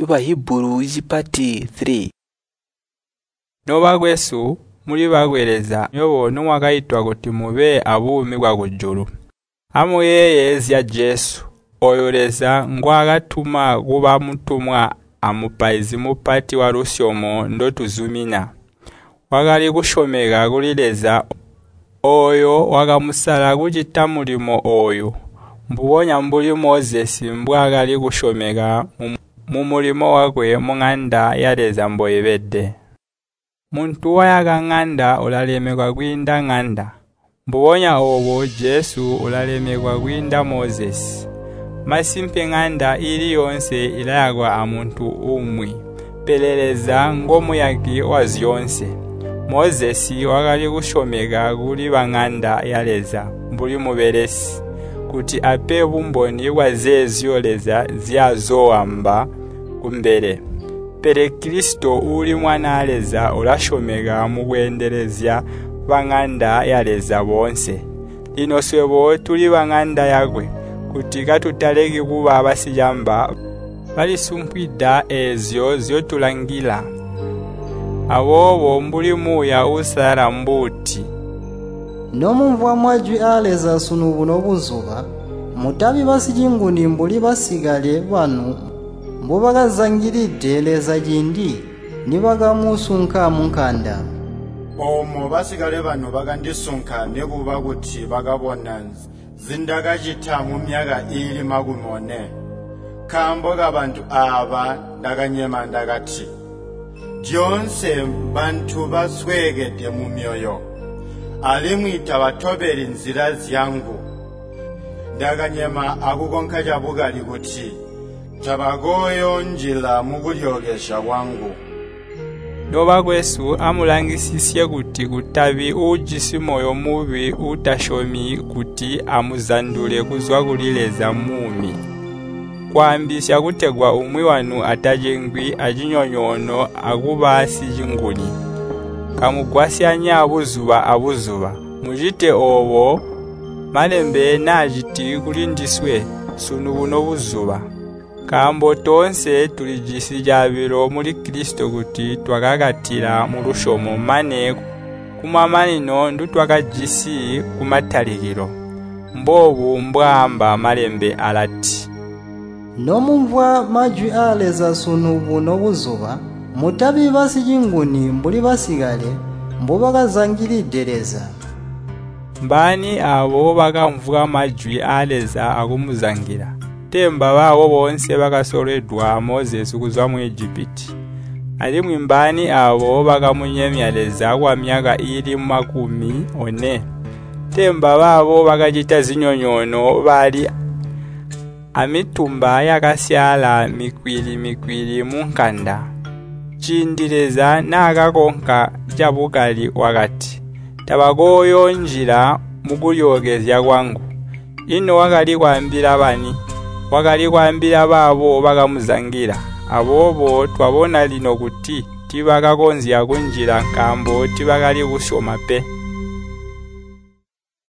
Hebrew pati 3. N'obagwesu muli bagwereza nyobo n'omwagaitwa kuti mube abuumi bwa kujjulu. Amuyeyezya Yesu oyoleza ngwagatuma kuba mutumwa amupaizi mupati wa rusyomo ndotuzumina. Wagali kushomega kulileza oyo wagamusala kujita mulimo oyo. Mbuwonya mbuli Moses mbwagali kushomega mu mulimo wakwe munganda yaleza mboyebedde. Muntu wayaga nganda olalemegwa gwinda nganda. Mbuwonya obwo Yesu olalemegwa gwinda Moses. Masimpe nganda ili yonse ilayagwa amuntu umwi. Peleleza ng'omuyagi wa zyonse. Moses wagali kushomega guli banganda yaleza mbuli muberesi. Kuti ape bumboni bwa zezyoleza zyazowamba kumbere. Pere Kristo uli mwana aleza olashomega mu kwenderezya banganda yaleza bonse. Lino swebo tuli banganda yagwe kuti katutaleki kuba abasijamba balisumpwida ezyo zyotulangira. Awobo mbuli muya usara mbuti. Nomumvwa mwajwi aleza sunubu n'obuzuba mutabi basijinguni mbuli basigale banu mbubagazangiridde eleza gindi nibagamusunka munkanda. Omo basigale bano bagandisunka ne buba kuti bagabona zindaga jita mu myaga ili magumone. Kamboga bantu aba ndaganyema ndagati. Jonse bantu baswegedde mu myoyo. Alimwita batobera nzira zyangu. Ndaganyema akukonkaja bugali kuti tabagoyo njila mu bulyogesha bwangu. N'obagwesu amulangisisye kuti kutabi ujisi moyo mubi utashomi kuti amuzandule kuzwa kulileza mumi. Kwambisya kutegwa umwi wanu atajengwi ajinyonyono akuba sijinguni. Kamugwasyanya abuzuba mujite obo malembe najiti kulindiswe sunubu n'obuzuba. Kambo tonse tulijisi jabiro muri Kristo kuti twagagatira mu rushomo mane kumamanino ndutwagajisi kumatalikiro. Mbobu mbwamba malembe alati. Nomumvwa majwi aleza sunubu n'obuzuba mutabi basijinguni mbuli basigale mbubagazangiriddereza. Mbani abo bakamvuga majwi aleza akumuzangira. Temba bawo bonse bakasoledwa Moses kuzwa mu Egypt. Ali mwimbani abo bakamunyemyaleza kwa myaka ili 40. Temba babo bakajita zinyonyono bali amitumba yakasyala mikwili munkanda. Chindireza nagakonka jabukali wakati. Tabagoyo njira mukulyogezya kwangu. Ino wakali kwambira bani. Wakali kwambira babo bakamuzangira. Abobo twabona lino kuti tibakakonzya kunjira nkambo tibakali kushoma pe.